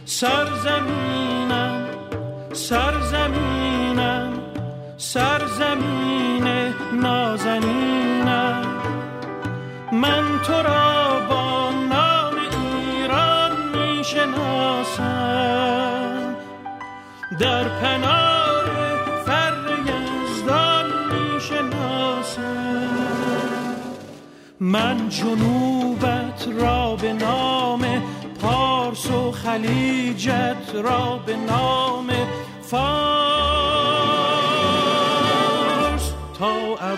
سرزمینم سرزمینم سرزمین نازنینم، من تو را با نام ایران می شناسم، در پناه فر یزدان می شناسم. من جنوبت را به نام پارس و خلیجت را به نام فارس تا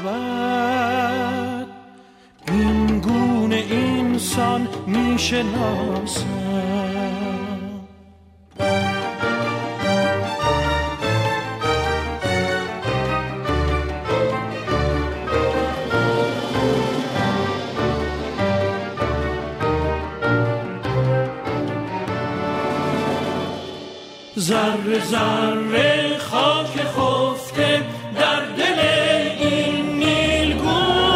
ابد این گونه انسان می شناسم. ذره ذره خاک خفته در دل این نیلگون،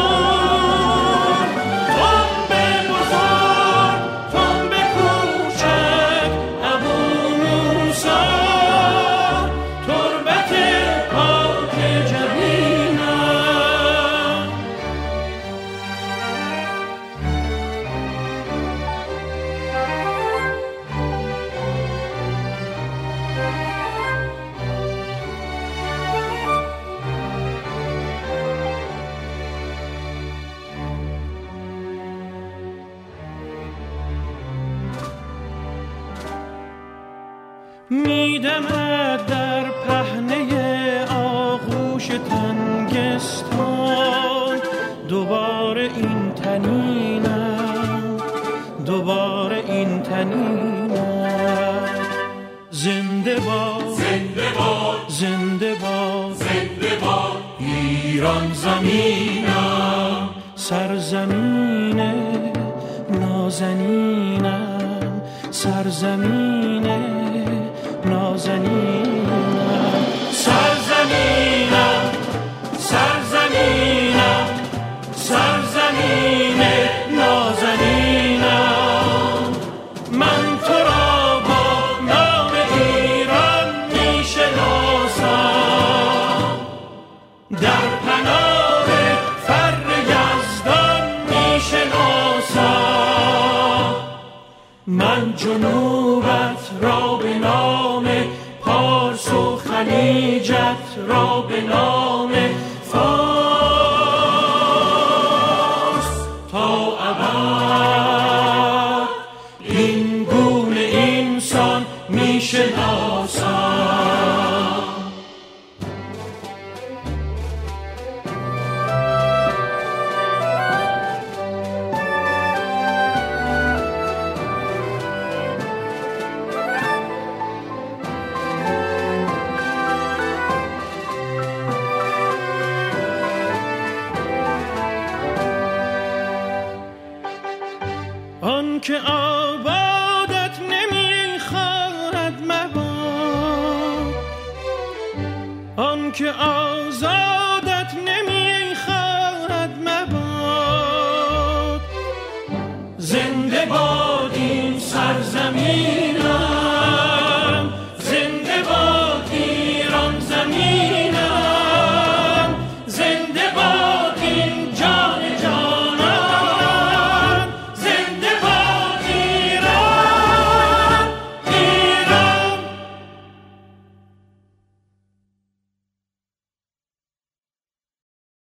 تنب بزرگ تنب کوچک ابو موسی، تربت پاک جبینم. میدمد در پهنه آغوش تنگستان، دوباره این تنینم دوباره این تنینم. زنده باد زنده باد زنده باد زنده باد ایران زمینم، سرزمین نازنینم، سرزمین نازنینم، سرزمینم سرزمینم سرزمین نازنینم. من تو را با نام ایران می شناسم، در پناه فر یزدان می شناسم. من جنوبت را به نام پارس و خلیجت را به نام فارس تا ابد این گونه انسان می شناسم. آن که آبادت نمیخواهد مباد، آن که آزاد